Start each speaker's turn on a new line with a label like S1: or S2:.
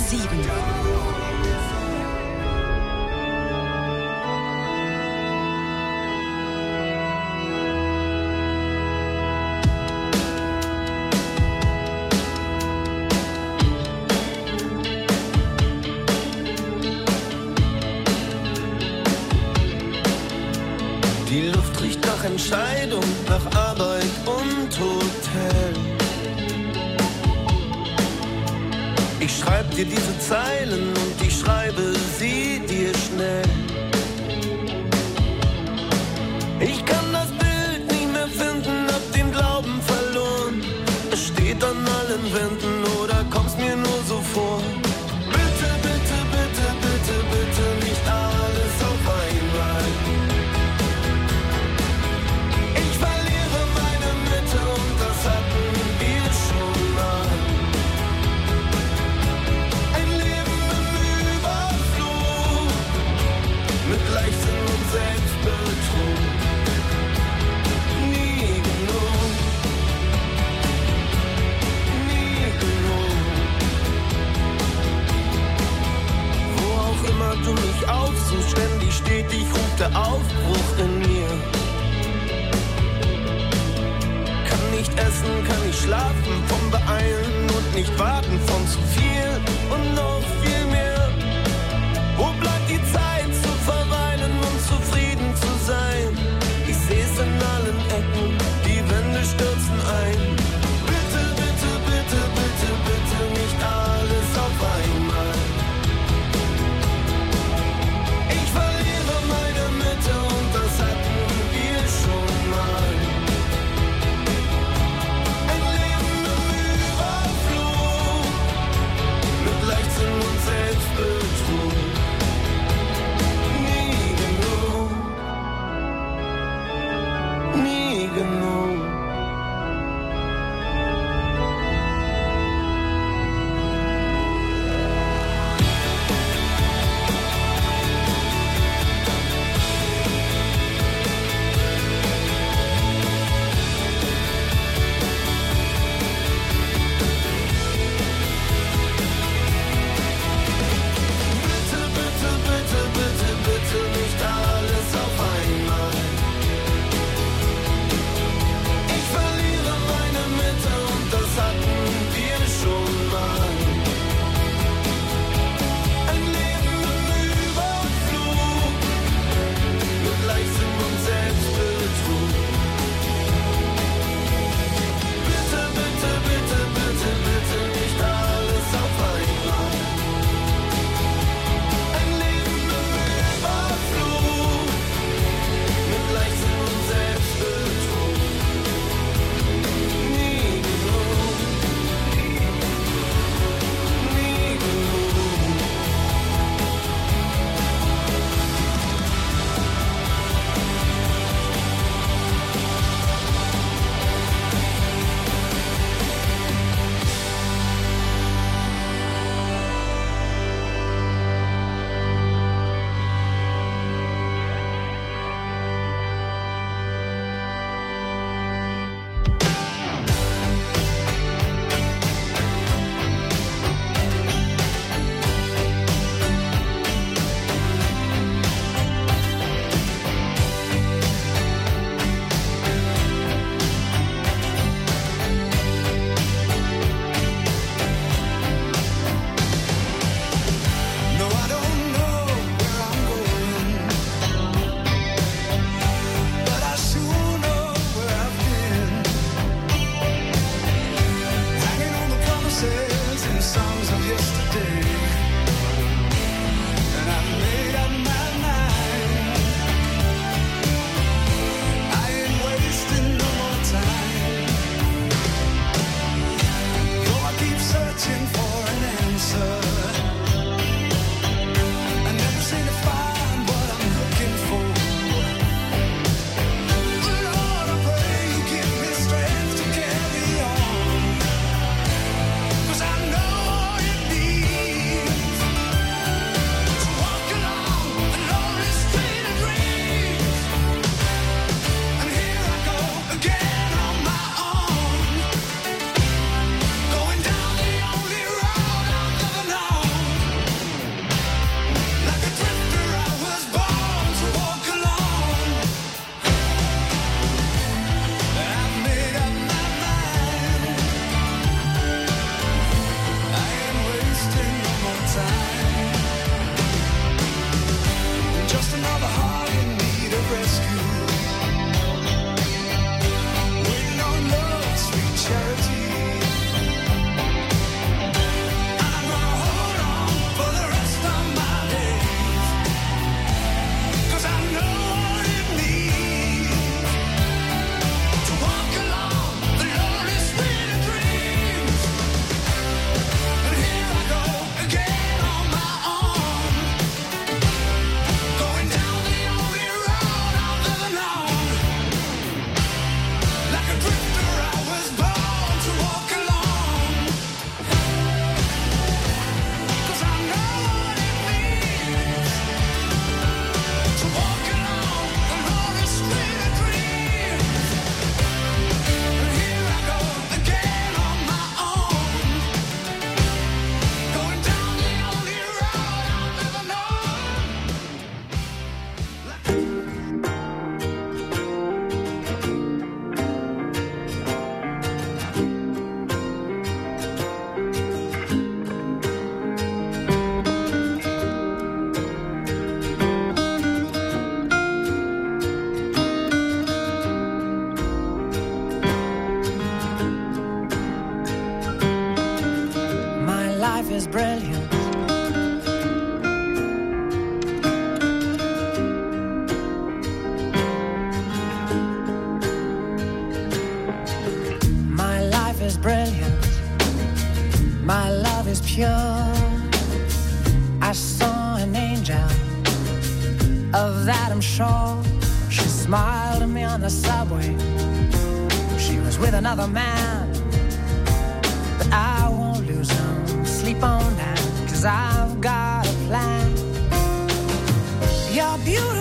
S1: 7.
S2: Die Luft riecht nach Entscheidung, nach Arbeit und Hotel. Ich schreib dir diese Zeilen und ich schreibe sie dir schnell. Ich kann das Bild nicht mehr finden, hab den Glauben verloren. Es steht an allen Wänden oder kommst mir nur so vor. Bitte, bitte, bitte, bitte, bitte, nicht alles auf einmal. Du mich aufsuchst, ständig stetig ruft der Aufbruch in mir. Kann nicht essen, kann nicht schlafen, vom Beeilen und nicht warten, von zu viel und noch viel mehr. Wo bleibt die Zeit zu verweilen und zufrieden zu sein? Ich seh's in allen Ecken, die Wände stürzen ein. Bitte, bitte, bitte, bitte, bitte, nicht alles auf einmal. Und das hatten wir schon mal. Ein Leben im Überflug,
S1: is brilliant. My life is brilliant. My love is pure. I saw an angel, of that I'm sure. She smiled at me on the subway. She was with another man, but I won't lose no sleep on that, 'cause I've got a plan. You're beautiful.